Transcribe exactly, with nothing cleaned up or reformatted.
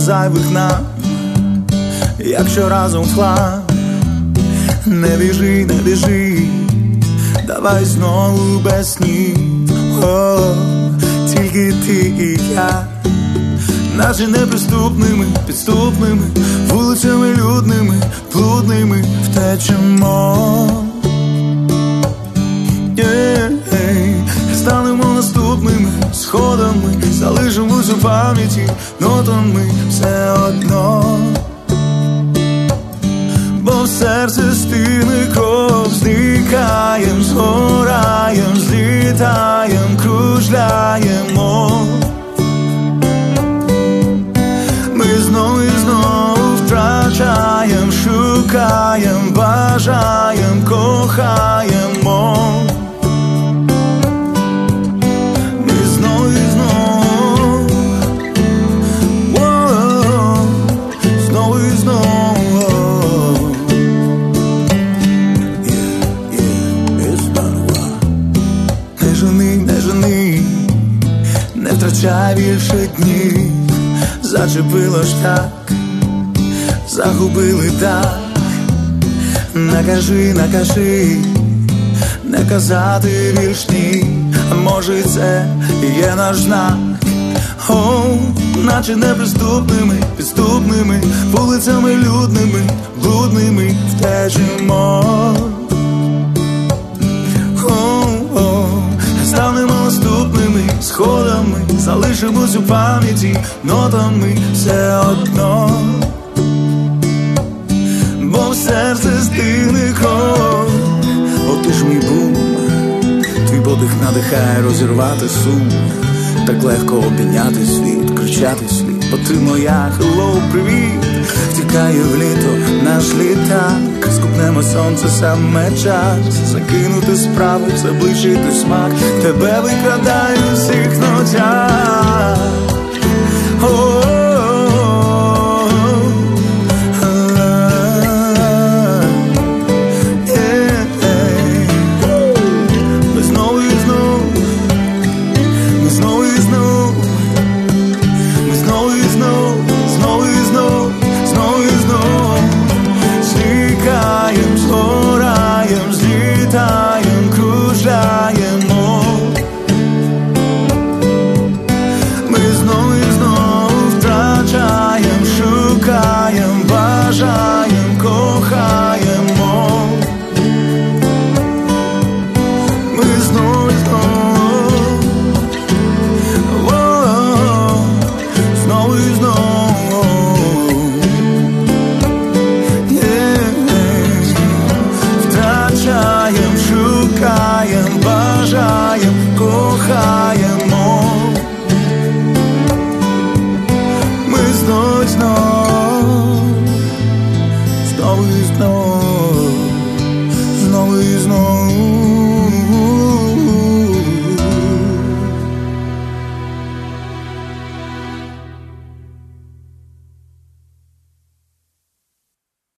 зайвих нам, якщо разом хлам. Не біжи, не біжи, давай знову без снів. О, тільки ти і я, наче неприступними, підступними, вулицями людними, блудними втечемо. Yeah, hey. Станемо наступними сходами, залишимось у пам'яті нотами все одно. Бо в серце стине кров, зникаєм, згораєм, злітаєм, кружляємо. Ми знову і знову втрачаєм, шукаєм, бажаєм, кохаємо. Ми знову і знову, о, знову і знову. Не жени, не жени, не втрачай більше днів. Зачепило ж так, загубили так. Накажи, накажи, не казати більш ні. Може це і є наш знак. О, наче неприступними, підступними, вулицями людними, блудними втечемо. О, о, станемо наступними сходами, залишимось у пам'яті нотами все одно. Бо в серце стигне кров. О, ти ж мій бум, твій подих надихає розірвати сум. Так легко обійняти світ, кричати світ, бо ти моя, hello, привіт. Втікає в літо наш літак, скупнемо сонце, саме час закинути справи, заближити смак, тебе викрадаю всіх ночах.